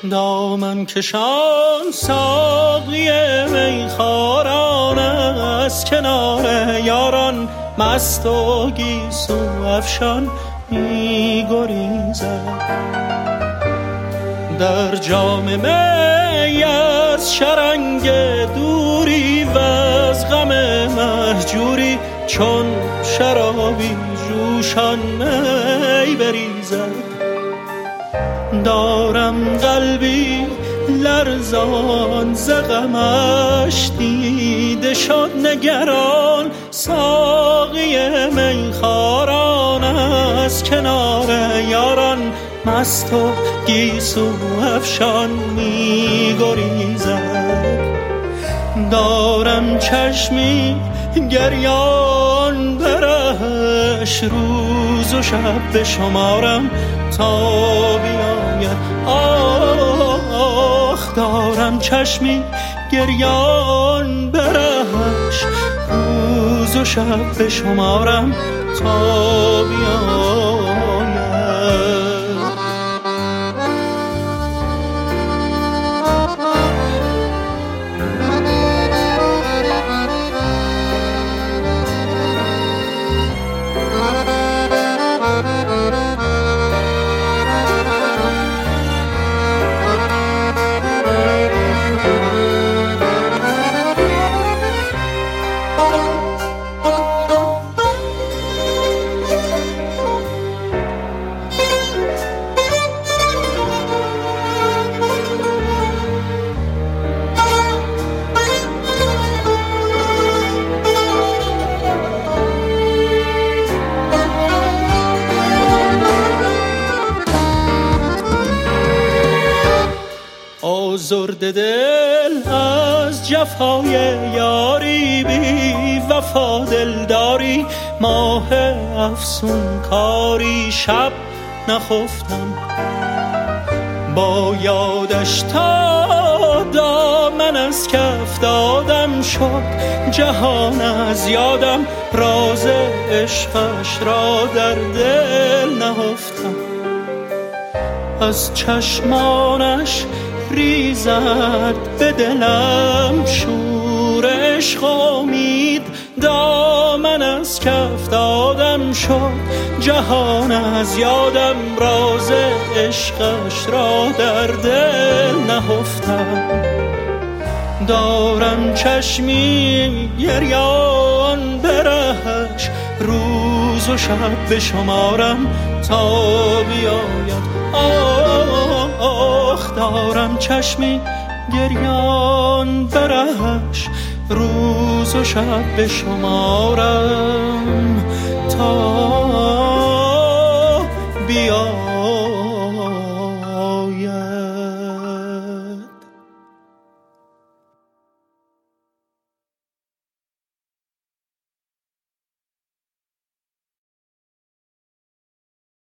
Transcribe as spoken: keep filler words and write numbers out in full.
دامن کشان ساقی میخواران از کنار یاران مست و گیسو افشان می گریزد. در جام می از شرنگ دوری و از غم مهجوری چون شرابی جوشان می بریزد. دارم قلبی لرزان ز غمش دیده شد نگران ساقی میخواران از کنار یاران مست و گیسو افشان می گریزد. دارم چشمی گریان برهش روز و شب بشمارم تا بیاید. آخ دارم چشمی گریان برهش روز و شب بشمارم تا بیاید. آزرده دل از جفای یاری بی وفا دلداری ماه افسون کاری شب نخفتم با یادش تا دامن از کف دادم شد جهان از یادم راز عشقش را در دل نهفتم. از چشمانش ریزد به دلم شور عشق امید دامن از کف دادم شد جهان از یادم راز عشقش را در دل نهفتم. دارم چشمی گریان برهش روز و شب بشمارم تا بیاید. آخ دارم چشمی گریان برهش روز و شب بشمارم تا بیاید.